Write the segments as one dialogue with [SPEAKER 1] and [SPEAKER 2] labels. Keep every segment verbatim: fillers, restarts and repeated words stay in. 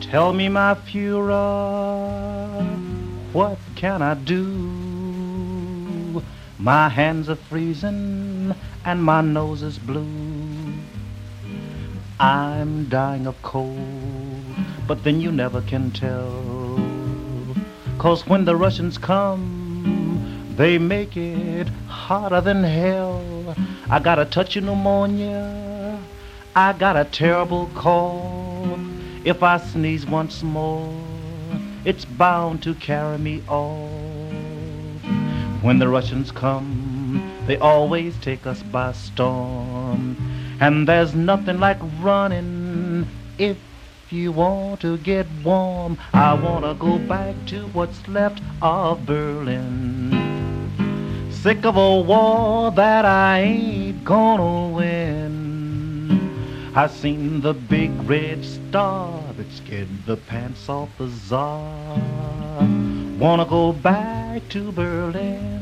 [SPEAKER 1] Tell me, my Führer, what can I do? My hands are freezing and my nose is blue. I'm dying of cold, but then you never can tell. 'Cause when the Russians come, they make it hotter than hell. I got a touch of pneumonia, I got a terrible cough. If I sneeze once more, it's bound to carry me off. When the Russians come, they always take us by storm. And there's nothing like running if you want to get warm. I want to go back to what's left of Berlin. Sick of a war that I ain't gonna win. I seen the big red star that scared the pants off the Tsar. Wanna go back to Berlin.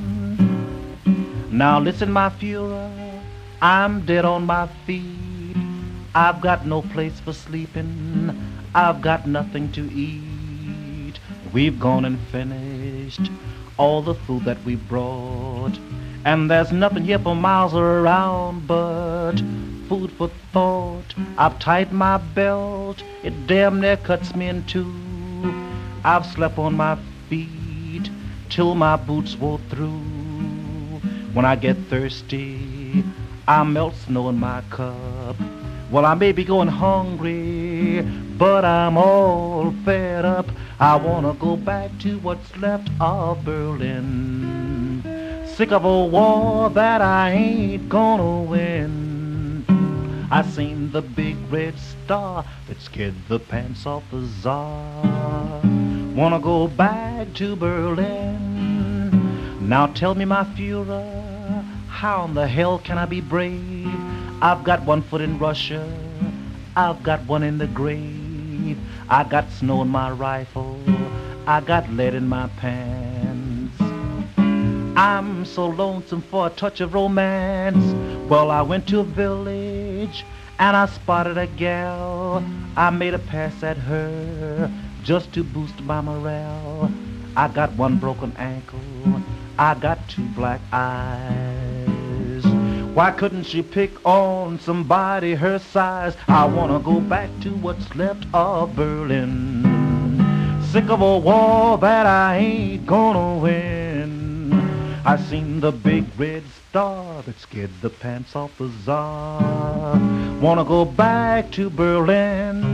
[SPEAKER 1] Now listen, my Führer, I'm dead on my feet. I've got no place for sleeping, I've got nothing to eat. We've gone and finished all the food that we brought, and there's nothing here for miles around but food for thought. I've tied my belt, it damn near cuts me in two. I've slept on my feet till my boots wore through. When I get thirsty, I melt snow in my cup. Well, I may be going hungry, but I'm all fed up. I wanna go back to what's left of Berlin. Sick of a war that I ain't gonna win. I seen the big red star that scared the pants off the Tsar. Wanna go back to Berlin. Now tell me, my Führer, how in the hell can I be brave? I've got one foot in Russia, I've got one in the grave. I got snow in my rifle, I got lead in my pants. I'm so lonesome for a touch of romance. Well, I went to a village and I spotted a gal. I made a pass at her just to boost my morale. I got one broken ankle, I got two black eyes. Why couldn't she pick on somebody her size? I wanna go back to what's left of Berlin. Sick of a war that I ain't gonna win. I seen the big red star that scared the pants off the Tsar. Wanna go back to Berlin.